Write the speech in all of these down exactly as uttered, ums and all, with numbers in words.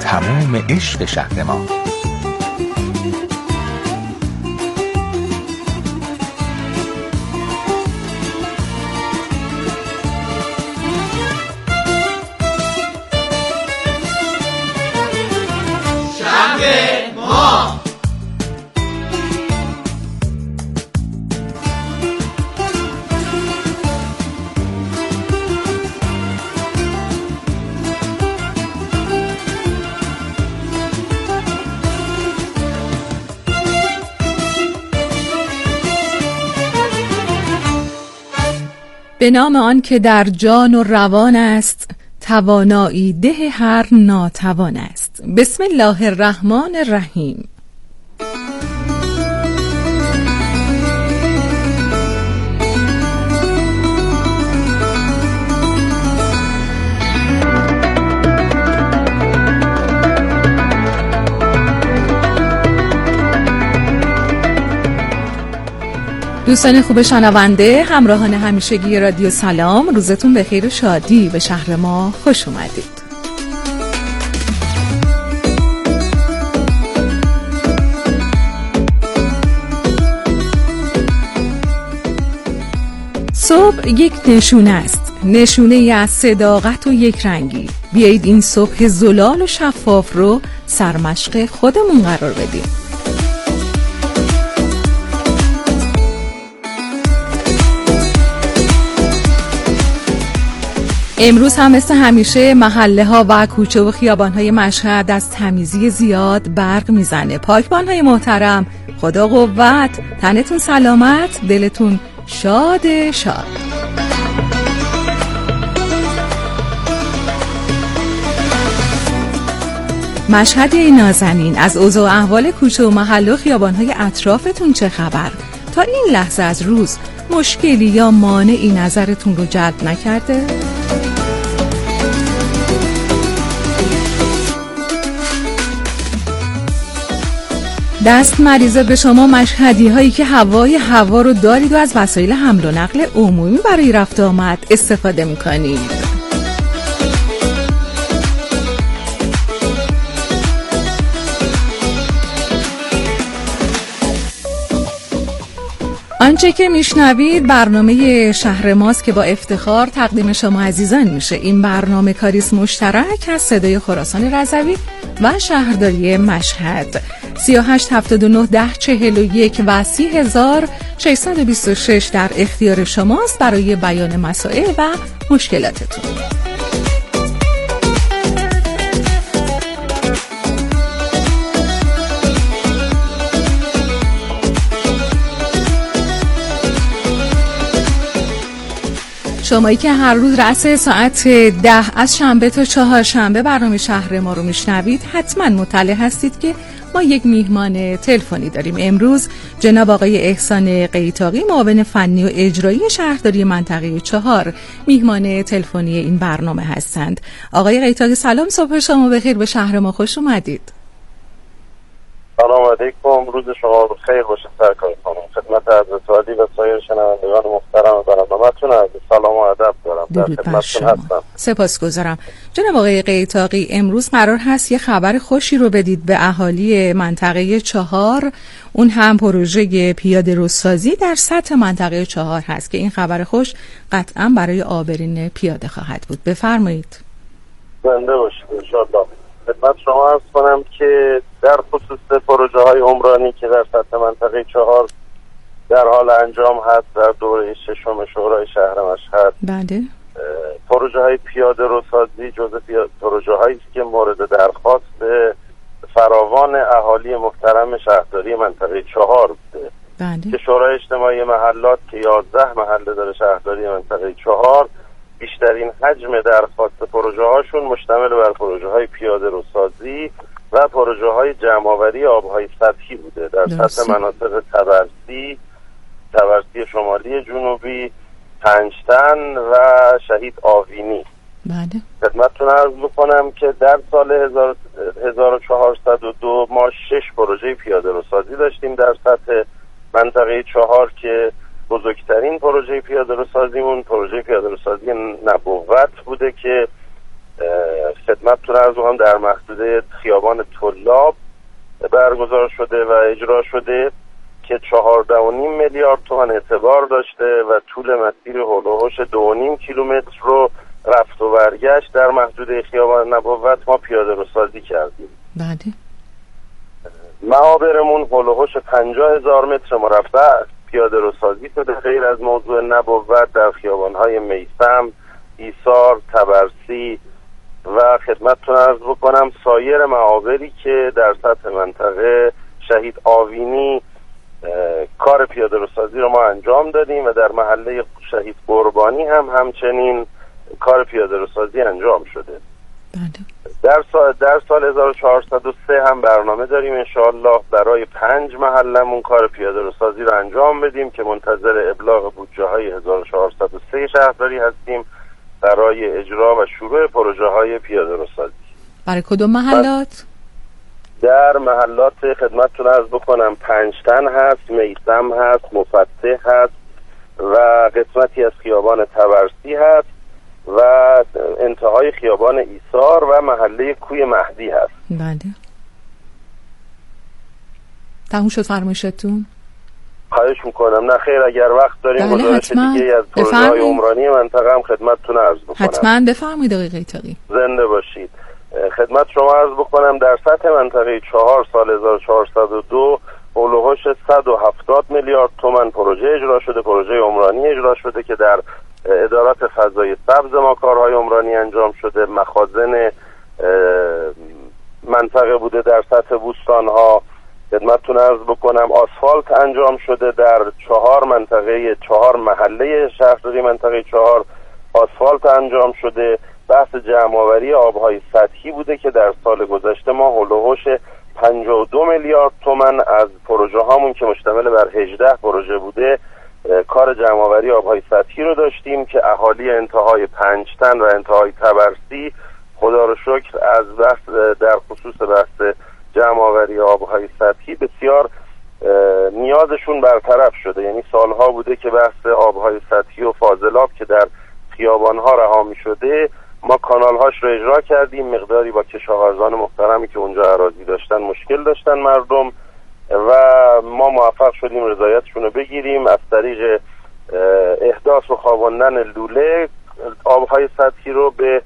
تموم عشق شهر ما. به نام آن که در جان و روان است، توانایی ده هر ناتوان است. بسم الله الرحمن الرحیم. دوستان خوب شنونده، همراهان همیشگی رادیو سلام، روزتون بخیر و شادی. به شهر ما خوش اومدید. صبح یک نشونه است، نشونه ای از صداقت و یک رنگی. بیایید این صبح زلال و شفاف رو سرمشق خودمون قرار بدیم. امروز هم مثل همیشه محله ها و کوچه و خیابان های مشهد از تمیزی زیاد برق میزنه. پاکبان های محترم، خدا قوت، تنتون سلامت، دلتون شاد شاد. مشهدی نازنین، از اوضاع و احوال کوچه و محله و خیابان های اطرافتون چه خبر؟ تا این لحظه از روز مشکلی یا مانعی نظرتون رو جلب نکرده؟ دست مریضه به شما مشهدی هایی که هوای هوا رو دارید و از وسایل حمل و نقل عمومی برای رفت آمد استفاده میکنید. آنچه که میشنوید برنامه شهر ماست که با افتخار تقدیم شما عزیزان میشه. این برنامه کاریست مشترک از صدای خراسان رضوی و شهرداری مشهد. سی و هشت هفتاد و نه ده چهل و یک و سی هزار ششصد و بیست و شش در اختیار شماست برای بیان مسائل و مشکلاتتون. شمایی که هر روز رأس ساعت ده از شنبه تا چهارشنبه برنامه شهر ما رو میشنوید، حتما مطلع هستید که ما یک میهمان تلفنی داریم. امروز جناب آقای احسان قیتاقی، معاون فنی و اجرایی شهرداری منطقه چهار، میهمان تلفنی این برنامه هستند. آقای قیتاقی سلام، صبح شما بخیر، به شهر ما خوش اومدید. سلام علیکم، روز شما بخیر باشه سرکار خانم. خدمت حضرت عالی و سایر شنوندگان محترم برنامه‌تون عرض سلام و ادب دارم. در خدمتتون هستم. سپاسگزارم. جناب آقای قیتاقی، امروز قرار هست یه خبر خوشی رو بدید به اهالی منطقه چهار، اون هم پروژه پیاده روسازی در سطح منطقه چهار هست که این خبر خوش قطعا برای عابرین پیاده خواهد بود. بفرمایید. زنده باشید ان شاءالله. خدمت شما عرض کنم که در خصوص پروژه های عمرانی که در سطح منطقه چهار در حال انجام هست در دوره ششم شورای شهر مشهد، بله، پروژه های پیاده روسازی جزو پروژه هایی که مورد درخواست فراوان اهالی محترم شهرداری منطقه چهار بوده، بله، که شورای اجتماعی محلات که یازده محله داره شهرداری منطقه چهار، بیشترین حجم درخواست پروژه هاشون مشتمل بر پروژه های پیاده روسازی و پروژه های جمع‌آوری آبهای سطحی بوده در سطح مناطق تبرسی، تبرسی شمالی جنوبی، پنجتن و شهید آوینی. بله. خدمتتون عرض بکنم که در سال هزار و چهارصد و دو ما شش پروژه پیاده روسازی داشتیم در سطح منطقه چهار که بزرگترین پروژه پیاده روسازیمون پروژه پیاده روسازی نبوت بوده که خدمتتون خدمتتون عرض کنم در محدوده خیابان طلاب برگزار شده و اجرا شده که چهارده و نیم میلیارد تومان اعتبار داشته و طول مسیر هول و هوش دو و نیم کیلومتر رو رفت و برگشت در محدوده خیابان نبوت ما پیاده رو سازی کردیم. بله. معابرمون هول و هوش پنجاه هزار متر مربع پیاده رو سازی شده. غیر از موضوع نبوت در خیابان‌های میثم، ایثار، طبرسی و خدمتتون عرض بکنم سایر معابری که در سطح منطقه شهید آوینی کار پیاده رو سازی رو ما انجام دادیم و در محله شهید قربانی هم همچنین کار پیاده رو سازی انجام شده. بله. در سال در سال هزار و چهارصد و سه هم برنامه داریم انشاءالله برای پنج محلمون کار پیاده رو سازی رو انجام بدیم که منتظر ابلاغ بودجه های هزار و چهارصد و سه شهرداری هستیم برای اجرا و شروع پروژه های پیاده رو سازی. برای کدوم محلات؟ در محلات خدمتتون عرض بکنم پنجتن هست، میثم هست، مفتح هست و قسمتی از خیابان طبرسی هست و انتهای خیابان ایثار و محله کوی مهدی هست. بله. تموم شد فرمایشتون؟ خواهش میکنم. نه خیر، اگر وقت داریم بله گزارش دیگه از پروژه‌های عمرانی منطقه هم خدمتتون عرض بکنم. حتما بفرمایید آقای قیطاقی. زنده باشید. خدمت شما عرض بکنم در سطح منطقه چهار سال هزار و چهارصد و دو هول و هوش صد و هفتاد میلیارد تومان پروژه اجرا شده، پروژه عمرانی اجرا شده که در ادارات فضای سبز ما کارهای عمرانی انجام شده. مخازن منطقه بوده در سطح بوستانها. خدمتتون عرض بکنم آسفالت انجام شده در چهار منطقه چهار محله شهرداری منطقه چهار آسفالت انجام شده. بحث جمع‌آوری آبهای سطحی بوده که در سال گذشته ما هول و هوش پنجاه و دو میلیارد تومان از پروژه هامون که مشتمل بر هجده پروژه بوده کار جمع‌آوری آبهای سطحی رو داشتیم که اهالی انتهای پنجتن و انتهای طبرسی خدا رو شکر از بحث در خصوص بحث جمع‌آوری آبهای سطحی بسیار نیازشون برطرف شده. یعنی سالها بوده که بحث آبهای سطحی و فاضلاب که در خیابانها رها می شده ما کانالهاش رو اجرا کردیم. مقداری با کشاورزان محترمی که اونجا اراضی داشتن مشکل داشتن مردم و ما موفق شدیم رضایتشون رو بگیریم از طریق احداث و خواباندن لوله آبهای سطحی رو به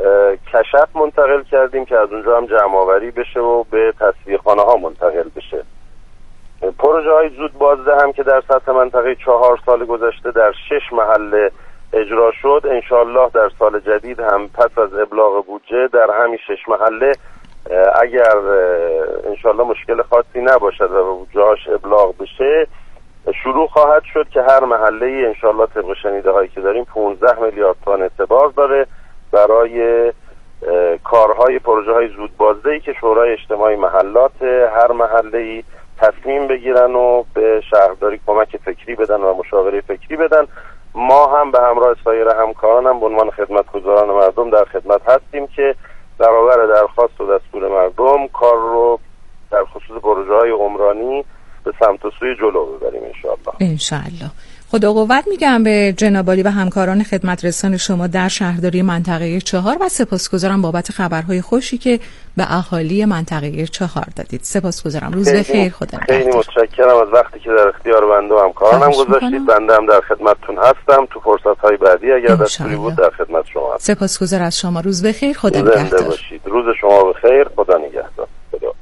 کشف منتقل کردیم که از اونجا هم جمع‌آوری بشه و به تصفیه‌خانه ها منتقل بشه. پروژه های زود بازده هم که در سطح منطقه چهار سال گذشته در شش محله اجرا شد. انشالله در سال جدید هم پس از ابلاغ بودجه در همین شش محله اگر انشالله مشکل خاصی نباشد و بودجه‌اش ابلاغ بشه شروع خواهد شد که هر محله ای انشالله طبق شنیده هایی که داریم پانزده میلیارد تومان اعتبار داره برای کارهای پروژه های زود بازدهی که شورای اجتماعی محلات هر محله ای تصمیم بگیرن و به شهرداری کمک فکری بدن و مشاوره فکری بدن. ما هم به همراه سایر همکارانم به عنوان خدمتگزاران مردم در خدمت هستیم که برابر درخواست و دستور مردم کار رو در خصوص پروژه های عمرانی به سمت و سوی جلو ببریم انشاءالله. انشاءالله. خدا قوت میگم به جناب عالی و همکاران خدمت رسان شما در شهرداری منطقه چهار و سپاسگزارم بابت خبرهای خوشی که به اهالی منطقه چهار دادید. سپاسگزارم. روز بخیر. خدا نگهدار. خیلی متشکرم از وقتی که در اختیار بنده و همکارانم گذاشتید. بنده هم در خدمتتون هستم. تو فرصت‌های بعدی اگر دستوری بود در خدمت شما هستم. سپاسگزار از شما. روز بخیر. خدا نگهدار. زنده باشید. روز شما بخیر. خدا نگهدار. خدا.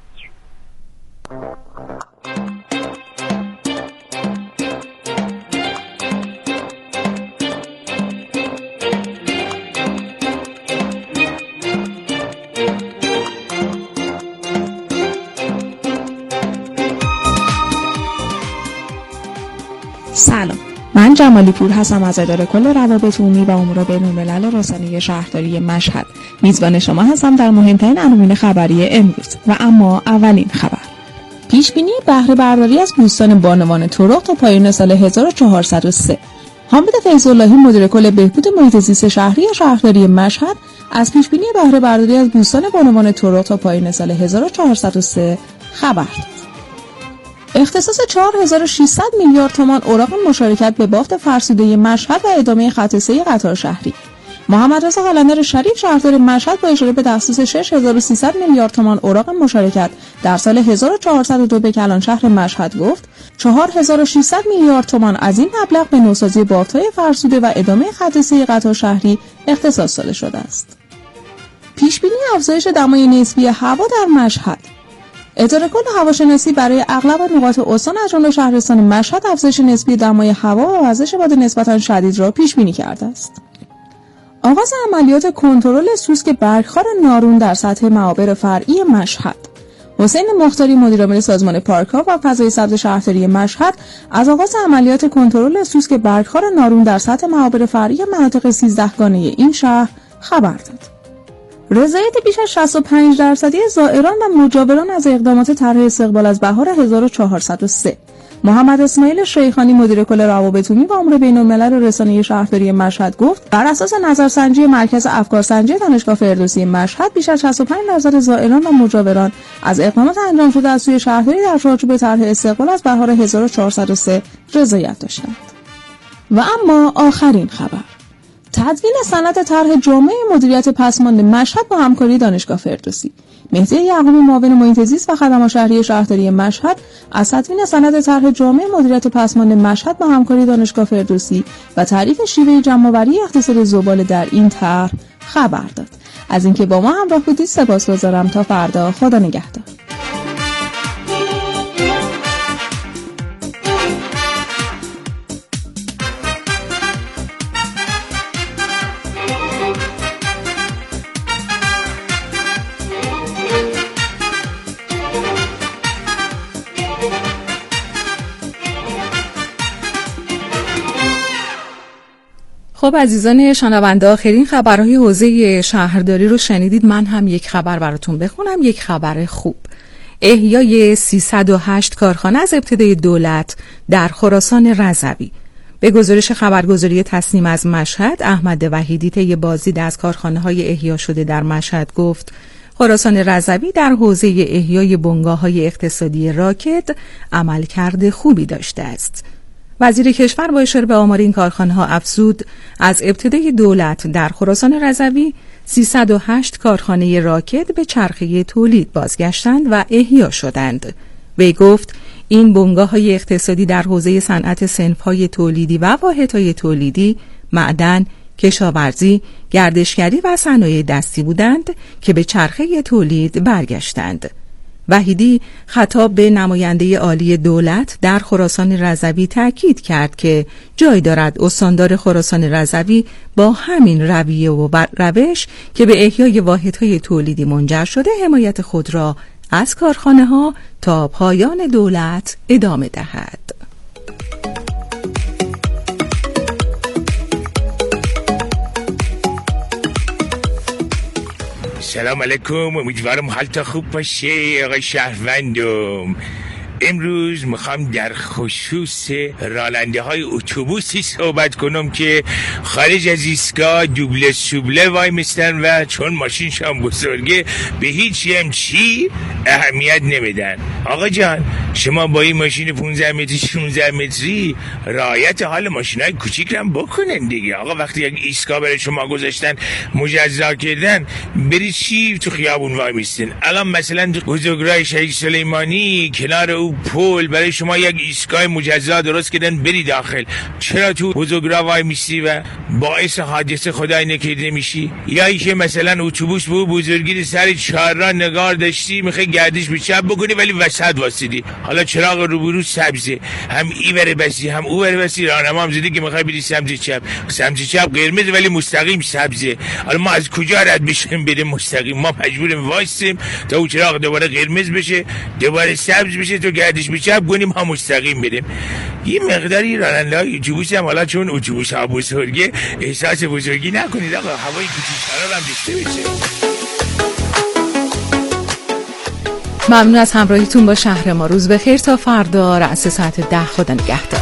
سلام، من جمالی پور هستم از اداره کل روابط عمومی و امور بین‌الملل رسانه شهرداری مشهد. میزبان شما هستم در مهمترین عناوین خبری امروز. و اما اولین خبر، پیش بینی بهره برداری از بوستان بانوان طرق تا پایان سال هزار و چهارصد و سه. حامد فیض‌اللهی مدیر کل بهبود محیط زیست شهری شهرداری مشهد از پیش بینی بهره برداری از بوستان بانوان طرق تا پایان سال هزار و چهارصد و سه خبر داد. اختصاص چهار هزار و ششصد میلیارد تومان اوراق مشارکت به بافت فرسوده مشهد و ادامه خط سه قطار شهری. محمد رضا قلندر شریف شهردار مشهد با اشاره به تخصیص شش هزار و سیصد میلیارد تومان اوراق مشارکت در سال هزار و چهارصد و دو به کلان شهر مشهد گفت چهار هزار و ششصد میلیارد تومان از این مبلغ به نوسازی بافت‌های فرسوده و ادامه خط سه قطار شهری اختصاص داده شده است. پیشبینی افزایش دمای نسبی هوا در مشهد. اداره کل هواشناسی برای اغلب نقاط استان از جمله شهرستان مشهد افزایش نسبی دمای هوا و وزش باد نسبتاً شدید را پیش بینی کرده است. آغاز عملیات کنترل سوسک برگخوار نارون در سطح معابر فرعی مشهد. حسین مختاری مدیرعامل سازمان پارک‌ها و فضای سبز شهرداری مشهد از آغاز عملیات کنترل سوسک برگخوار نارون در سطح معابر فرعی مناطق سیزده گانه این شهر خبر داد. رضایت بیش از شصت و پنج درصدی زائران و مجاوران از اقدامات طرح استقبال از بهار هزار و چهارصد و سه. محمد اسماعیل شیخانی مدیر کل روابط عمومی و امور بین‌الملل رسانه شهرداری مشهد گفت بر اساس نظرسنجی مرکز افکارسنجی دانشگاه فردوسی مشهد بیش از شصت و پنج درصد زائران و مجاوران از اقدامات انجام شده از سوی شهرداری در چارچوب طرح استقبال از بهار هزار و چهارصد و سه رضایت داشتند. و اما آخرین خبر، تدوین سند طرح جامع مدیریت پسماند مشهد با همکاری دانشگاه فردوسی. مهدی یعقوبی معاون محیط زیست و خدمات شهری شهرداری مشهد از تدوین سند طرح جامع مدیریت پسماند مشهد با همکاری دانشگاه فردوسی و تعریف شیوه جمع‌آوری اقتصاد زباله در این طرح خبر داد. از اینکه با ما همراه بودید سپاسگزارم. تا فردا، خدا نگهدار. خب عزیزان شنونده، آخرین خبرهای حوزه شهرداری رو شنیدید. من هم یک خبر براتون بخونم، یک خبر خوب. احیای سیصد و هشت کارخانه از ابتدای دولت در خراسان رضوی. به گزارش خبرگزاری تصنیم از مشهد، احمد وحیدی طی بازدید از کارخانه‌های احیا شده در مشهد گفت خراسان رضوی در حوزه احیای بنگاه‌های اقتصادی راکد عملکرد خوبی داشته است. وزیر کشور با اشاره به آمار این کارخانه‌ها افزود از ابتدای دولت در خراسان رضوی سیصد و هشت کارخانه راکد به چرخه تولید بازگشتند و احیا شدند. وی گفت این بنگاه‌های اقتصادی در حوزه صنعت صنف‌های تولیدی و واحدهای تولیدی، معدن، کشاورزی، گردشگری و صنایع دستی بودند که به چرخه تولید برگشتند. وحیدی خطاب به نماینده عالی دولت در خراسان رضوی تاکید کرد که جای دارد استاندار خراسان رضوی با همین رویه و روش که به احیای واحدهای تولیدی منجر شده حمایت خود را از کارخانه‌ها تا پایان دولت ادامه دهد. سلام علیکم، امیدوارم حالت خوب باشه آقای شهروندم. امروز میخوام در خصوص راننده های اتوبوسی صحبت کنم که خارج از ایستگاه دوبله سوبله وای میستن و چون ماشینشان بزرگه به هیچ هم چی اهمیت نمیدن. آقا جان، شما با این ماشین پانزده متری شانزده متری رعایت حال ماشین های کوچیک هم بکنن دیگه. آقا وقتی یک ایستگاه برای شما گذاشتن مجزا کردن، بری چی تو خیابون وای میستن؟ الان مثلا تو بزرگراه شهید سلیمانی کنار او پول برای شما یک ایستگاه مجزا درست کردن بری داخل، چرا تو بزرگراه وای میستی و باعث حادثه خدای نکرده میشی؟ یا اینکه مثلا اتوبوس به بزرگی سر چهار راه نگار داشتی میخوای گردش به چپ بکنی ولی وسط واسیدی، حالا چراغ روبرو سبزه، هم ای بره بسی هم او بره بسی، راهنما هم زده که میخوای بری سمت چپ، سمت چپ قرمز ولی مستقیم سبزه. حالا ما از کجا رد بشیم بریم مستقیم؟ ما مجبوریم وایسیم تا اون چراغ دوباره قرمز بشه دوباره سبز بشه تو گردش به چپ کنیم ها مستقیم بریم. یه مقداری راننده‌های اتوبوس هم حالا چون اتوبوس ها بزرگه احساس بزرگی نکنید آقا، هوای کوچیک‌تر هم داشته بشه. ممنون از همراهیتون با شهر ما. روز بخیر تا فردا رأس ساعت ده. خدا نگهدار.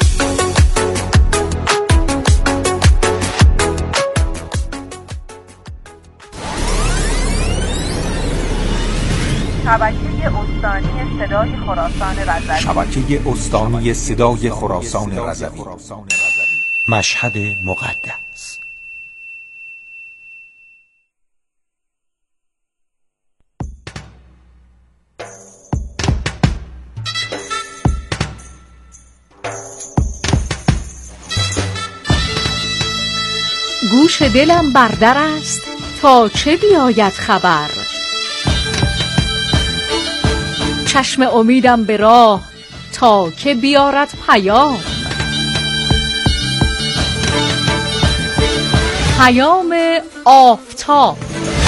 شبکه استانی صدای خراسان رضوی. شبکه استانی صدای خراسان رضوی. مشهد مقدس. گوش دلم بردر است تا چه بیاید خبر. چشم امیدم به راه تا که بیارد پیام. پیام آفتاب.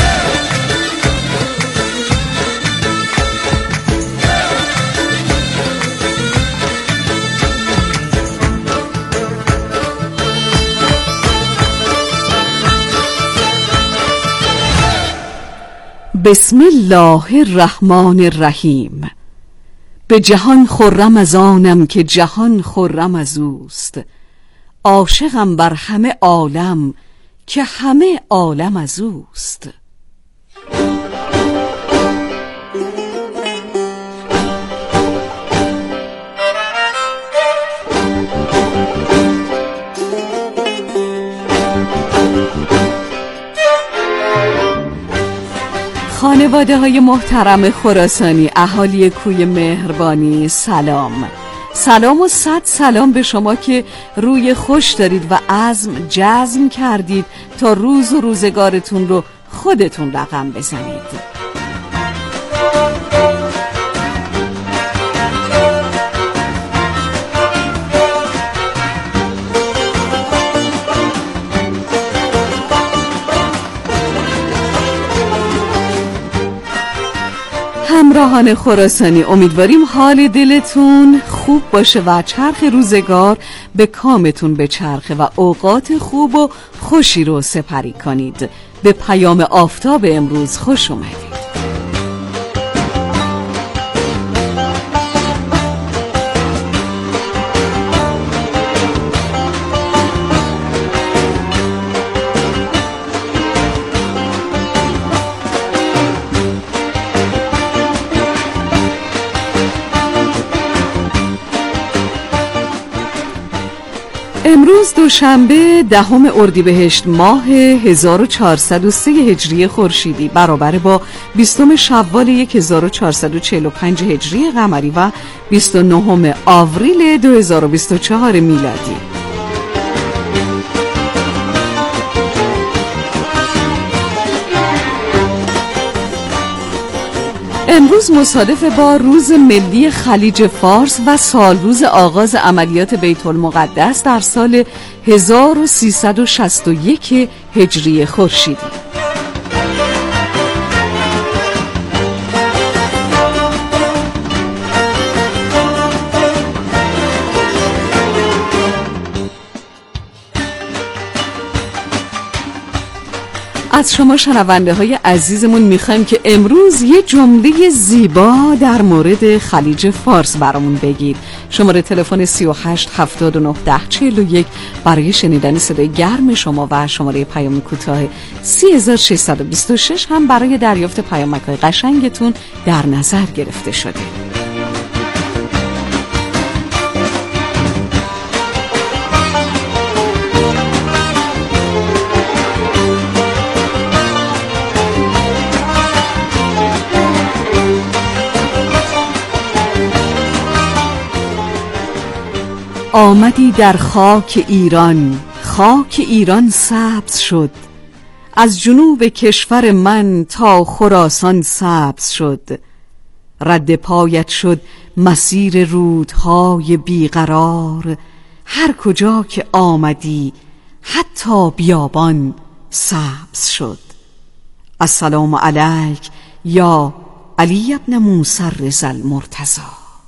بسم الله الرحمن الرحیم. به جهان خرم از آنم که جهان خرم از اوست. عاشقم بر همه عالم که همه عالم از اوست. خانواده های محترم خراسانی، اهالی کوی مهربانی، سلام. سلام و صد سلام به شما که روی خوش دارید و عزم جزم کردید تا روز و روزگارتون رو خودتون رقم بزنید. همراهان خراسانی، امیدواریم حال دلتون خوب باشه و چرخ روزگار به کامتون بچرخه و اوقات خوب و خوشی رو سپری کنید. به پیام آفتاب امروز خوش اومدید. امروز دوشنبه دهم اردیبهشت ماه هزار و چهارصد و سه هجری خورشیدی برابر با بیستم شوال هزار و چهارصد و چهل و پنج هجری قمری و بیست و نهم آوریل دو هزار و بیست و چهار میلادی. امروز مصادف با روز ملی خلیج فارس و سال روز آغاز عملیات بیت المقدس در سال هزار و سیصد و شصت و یک هجری خورشیدی. از شما شنونده های عزیزمون میخوایم که امروز یه جمله زیبا در مورد خلیج فارس برامون بگید. شماره تلفن سی و هشت هفتاد و نه ده چهل و یک برای شنیدن صدای گرم شما و شماره پیام کوتاه سی هزار و ششصد و بیست و شش هم برای دریافت پیامک‌های قشنگتون در نظر گرفته شده. آمدی در خاک ایران، خاک ایران سبز شد. از جنوب کشور من تا خراسان سبز شد. رد پایت شد مسیر رودهای بیقرار. هر کجا که آمدی حتی بیابان سبز شد. السلام علیک یا علی ابن موسی رضا المرتضی.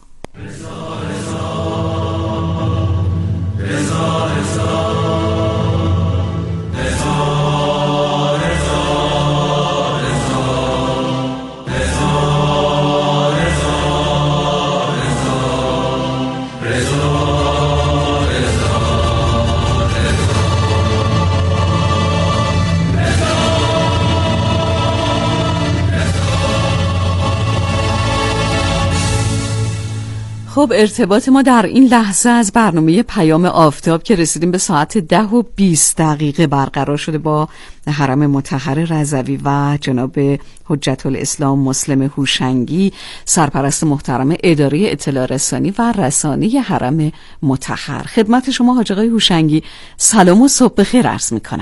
خب ارتباط ما در این لحظه از برنامه پیام آفتاب که رسیدیم به ساعت ده و بیست دقیقه برقرار شده با حرم مطهر رضوی و جناب حجت الاسلام مسلم هوشنگی، سرپرست محترم اداره اطلاع رسانی و رسانه حرم مطهر. خدمت شما حاج آقای هوشنگی سلام و صبح بخیر عرض میکنم.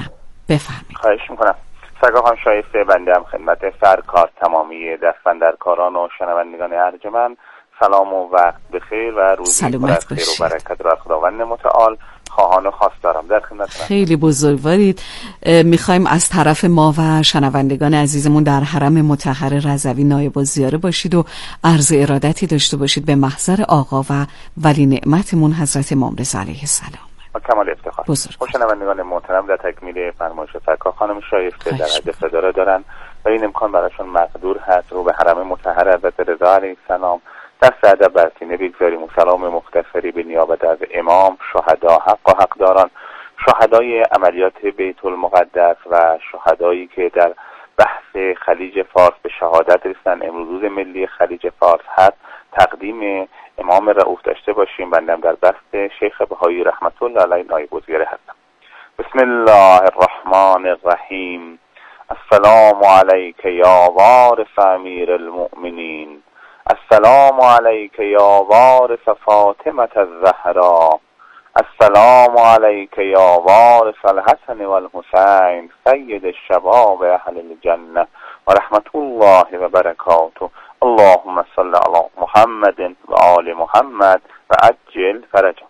بفرمایید. خواهش میکنم. سرکار خانم شایسته، بنده هم خدمت سرکار تمامی دستبندرکاران و شنوندگان ارجمند سلام و وقت بخیر و روزی پر از خیر و برکت را خداوند متعال خواهان و خواستارم در خدمتتونم. خیلی بزرگوارید. میخوایم از طرف ما و شنوندگان عزیزمون در حرم مطهر رضوی نایب الزیاره باشید و عرض ارادتی داشته باشید به محضر آقا و ولی نعمتمون حضرت امام رضا علیه السلام. با کمال افتخار. شنوندگان محترم، در تکمیل فرمایش سرکار خانم شایسته در حد صداره دارن و این امکان براشون مقدور هست رو به حرم مطهر حضرت رضا علیه السلام دست ادب بر سینه بگذاریم و سلام مختصری به نیابت از امام، شهدا، حق و حقداران، شهدای عملیات بیت المقدس و شهدایی که در بحث خلیج فارس به شهادت رسیدن. امروز روز ملی خلیج فارس هست، تقدیم امام رؤوف داشته باشیم. بندم در بحث شیخ بهایی رحمت الله علیه نایب الزیاره هستم. بسم الله الرحمن الرحیم. السلام علیک یا وارث امیر المؤمنین، السلام علیک یا وارث فاطمة الزهرا، السلام علیک یا وارث الحسن والحسین سید الشباب اهل الجنه و رحمت الله و برکاته. اللهم صل علی محمد و آل محمد و عجل فرجهم.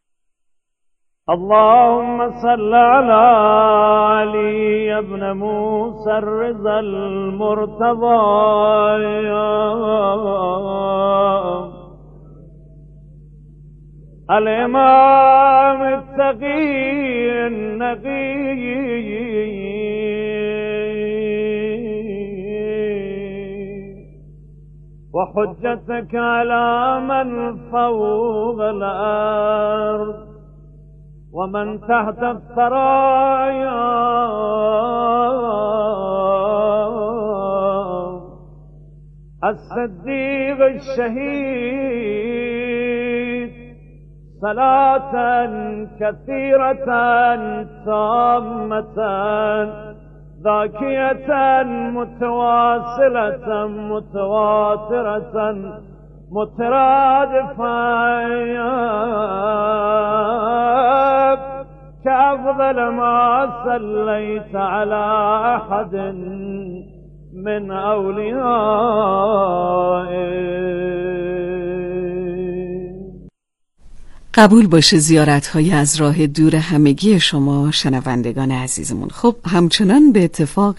اللهم صل على علي ابن موسى الرضا المرتضى الإمام التقي النقي وحجتك على من فوق الأرض ومن تحت الثرايا الصديق الشهيد صلاة كثيرة تامة ذاكية متواصلة متواترة مترادفة كأفضل ما صليت على أحد من أوليائه. قبول باشه زیارت‌های از راه دور همگی شما شنوندگان عزیزمون. خب همچنان به اتفاق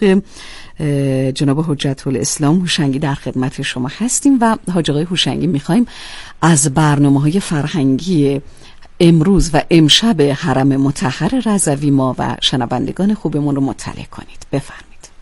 جناب حجت الاسلام هوشنگی در خدمت شما هستیم و حاج آقای هوشنگی می‌خوایم از برنامه‌های فرهنگی امروز و امشب حرم مطهر رضوی ما و شنوندگان خوبمون رو مطلع کنید. بفرمایید.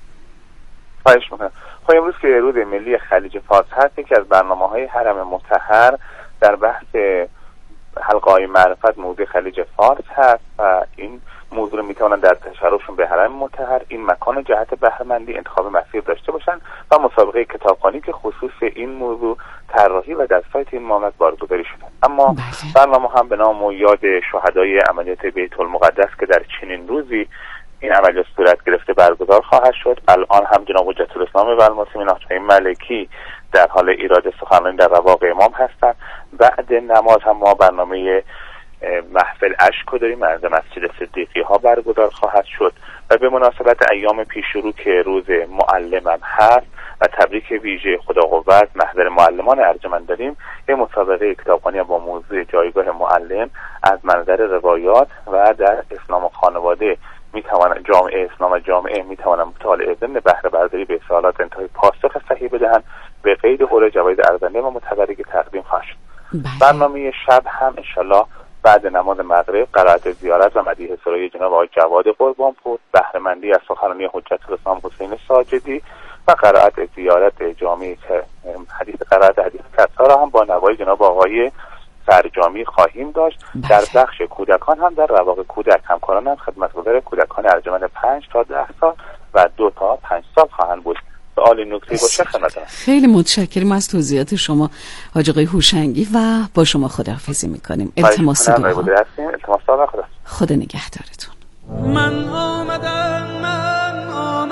خواهش می‌کنم. خب امروز که روز ملی خلیج فارس هست، یکی از برنامه‌های حرم مطهر در بحث حلقه‌های معرفت موضوع خلیج فارس هست و این موضوع رو میتونن در تشرفشون به حرم مطهر این مکان جهت بهره‌مندی انتخاب مسیر داشته باشن و مسابقه کتابخوانی که خصوص این موضوع طراحی و در سایت این ماملکت بارگذاری شده. اما برنامه هم به نام و یاد شهدای عملیات بیت المقدس که در چنین روزی این عملیات صورت گرفته برگزار خواهد شد. الان هم جناب حجت الاسلام والمسلمین حاج ملکی در حال ایراد سخنرانی در رواق امام هستند. بعد نماز هم ما برنامه محفل اشک داریم از مسجد صدیقی ها برگزار خواهد شد و به مناسبت ایام پیش رو که روز معلمم هست و تبریک ویژه خدا قوت محضر معلمان ارجمند داریم، یه مسابقه کتابخوانی با موضوع جایگاه معلم از منظر روایات و در اسلام و خانواده میتوانند جامعه اسلام و جامعه میتوانند مطالعه ضمن بهره برداری به سوالات انتهای پاسخ صحیح بدهند به قید حول جوایز ارزنده و متبرک تقدیم خواهد شد. برنامه شب هم انشالله بعد نماز مغرب قرائت زیارت و مدیح سرای جناب آقای جواد قربانپور، بهره‌مندی از سخنرانی حجت الاسلام حسین ساجدی و قرائت زیارت جامع حدیث قرائت حدیث کسا را هم با نوای جناب آقای سرجامی خواهیم داشت. در بخش کودکان هم در رواق کودک همکارانم خدمتگزار کودکان ارجمند پنج تا ده سال و دو تا پنج سال خواهند بود. سوال نکته باشه خدمتتون. خیلی متشکرم از توضیحات شما حاج آقای هوشنگی و با شما خداحافظی میکنیم. التماس دعا. التماس دعا. خدا. خدا نگهدارتون. من آمدم من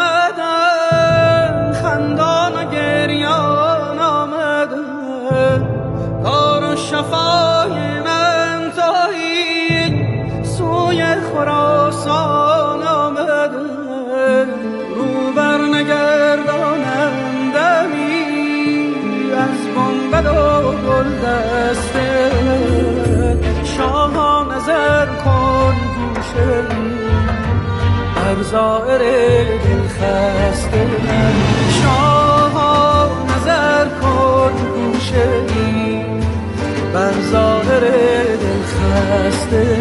آمدم خندان و گریان آمدم کار و شفای من تایی سوی خراسان آمدم دست شاه نظر کن گوشه بر زائر دل خسته شاه نظر کن گوشه بر زائر دل خسته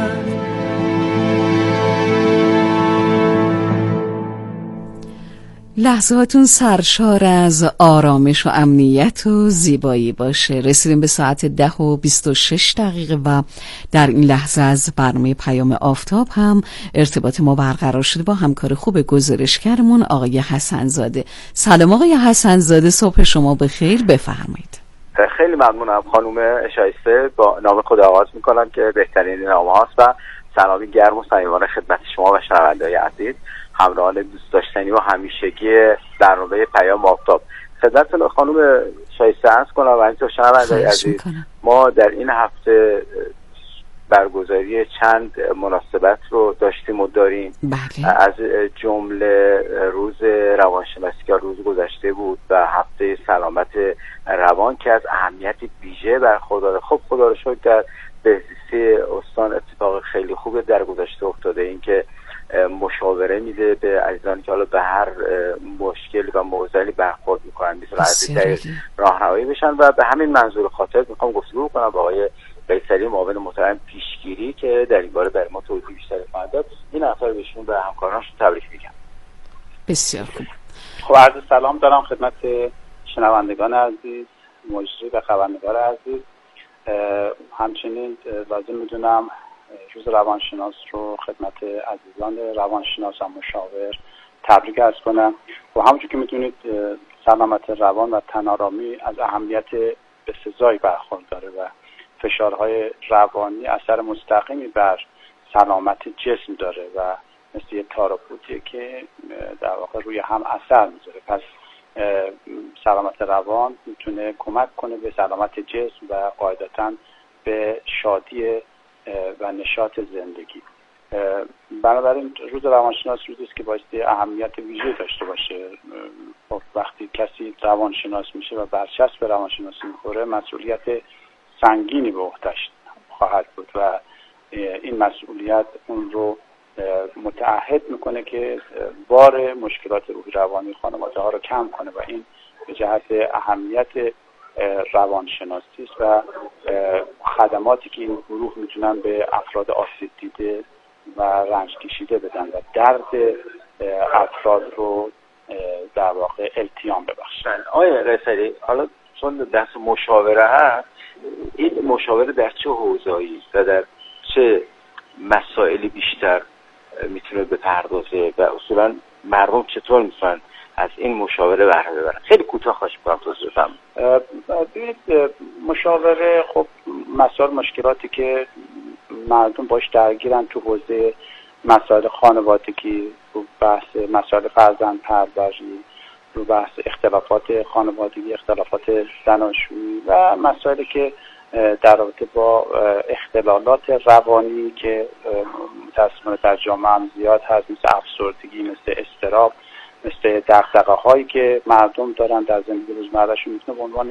لحظاتون سرشار از آرامش و امنیت و زیبایی باشه. رسیدیم به ساعت ده و بیست و شش دقیقه و در این لحظه از برنامه پیام آفتاب هم ارتباط ما برقرار شده با همکار خوب گزارشگرمون آقای حسن‌زاده. سلام آقای حسن‌زاده، صبح شما بخیر، بفرمایید. خیلی ممنونم خانم شایسته، با نام خدا آغاز میکنم که بهترین نام هاست و سلامی گرم و صمیمانه خدمت شما و شنونده‌های عزیز همراهان دوست داشتنی و همیشگی برنامه پیام آفتاب. خدمت خانم شایسته عرض کنم و اینطور شنونده‌های عزیز، ما در این هفته برگزاری چند مناسبت رو داشتیم و داریم. بله. از جمله روز روانشناسی که روز گذشته بود و هفته سلامت روان که از اهمیت ویژه برخورداره. خب خدا رو شکر در بهزیستی استان اتفاق خیلی خوب در گذشته افتاده، این که مشاوره میده به عزیزانی که حالا به هر مشکلی و معضلی برخورد میکنن میتونن از راهنمایی بشن و به همین منظور خاطر میخوام گفتگو کنم با آقای قیصری معاون محترم پیشگیری که در این باره برای ما توضیح بیشتری خواهند داد. این اثر بهشون و همکارانشون تبریک میگم. بسیار خوب. خب عرض سلام دارم خدمت شنوندگان عزیز، مجری و خبرنگار عزیز. همچنین لازم میدونم روز روانشناس رو خدمت عزیزان روانشناس و مشاور تبریک عرض کنم. و همونجور که میدونید سلامت روان و تن‌آرامی از اهمیت بسزایی برخورداره و فشارهای روانی اثر مستقیمی بر سلامت جسم داره و مثل یه تار و پودیه که در واقع روی هم اثر میذاره. پس سلامت روان میتونه کمک کنه به سلامت جسم و قاعدتاً به شادی و نشاط زندگی. بنابراین روز روانشناس روزی است که بایستی اهمیت ویژه داشته باشه. وقتی کسی روانشناس میشه و برچسب به روانشناسی میخوره، مسئولیت سنگینی به عهده‌اش خواهد بود و این مسئولیت اون رو متعهد میکنه که بار مشکلات روحی روانی خانواده ها رو کم کنه و این به جهت اهمیت روانشناسی است و خدماتی که این گروه میتونن به افراد آسیب دیده و رنج کشیده بدن و درد افراد رو در واقع التیام ببخشن. آقای قیصری، حالا چون دست مشاوره هست، این مشاوره در چه حوزه‌ای و در چه مسائلی بیشتر میتونه بپردازه و اصولا مردم چطور میتونن از این مشاوره بهره ببرن؟ خیلی کوتاه خواهش می‌کنم توضیح بدم. ببینید مشاوره خب مسائل مشکلاتی که مردم باش درگیرن تو حوزه مسائل خانوادگی، رو بحث مسائل فرزند پروری، رو بحث اختلافات خانوادگی، اختلافات زناشویی و مسائلی که در رابطه با اختلالات روانی که متأسفانه در جامعه هم زیاد هست، مثل افسردگی، مثل اضطراب، مثل دغدغه هایی که مردم دارن در زندگی روزمرهشون، میتونه به عنوان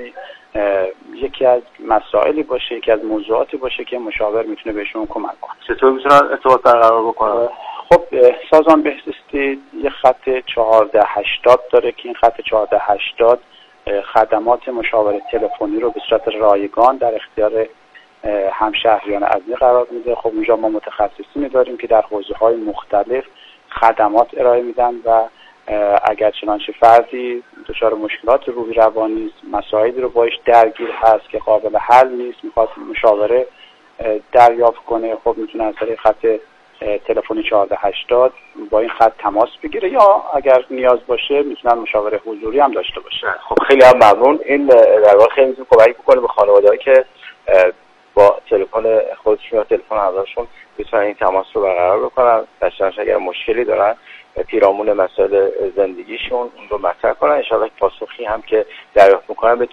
یکی از مسائلی باشه، یکی از موضوعاتی باشه که مشاور میتونه بهشون کمک کنه. چطور میتونن ارتباط برقرار بکنن؟ خب سازمان بهزیستی یه خط چهارده هشتاد داره که این خط چهارده هشتاد خدمات مشاوره تلفنی رو به صورت رایگان در اختیار همشهریان عزیز قرار میده. خب اونجا ما متخصصینی داریم که در حوزه‌های مختلف خدمات ارائه میدن و اگر چنانچه فردی دچار مشکلات روحی روانی است، مسائلی رو باش درگیر هست که قابل حل نیست، میخواد مشاوره دریافت کنه، خب میتونه از طریق خط تلفنی چهارده هشتاد با این خط تماس بگیره یا اگر نیاز باشه میتونن مشاوره حضوری هم داشته باشه. خب خیلی هم ممنون. این در واقع خیلی میتونه کمک بکنه به خانواده‌ای که با تلفن خودشون یا تلفن همراهشون میتونن این تماس رو برقرار بکنن، داشتنش اگر مشکلی دارن پیرامون مسائل زندگیشون اون رو مطرح کنن. ان شاءالله پاسخی هم که دریافت میکنن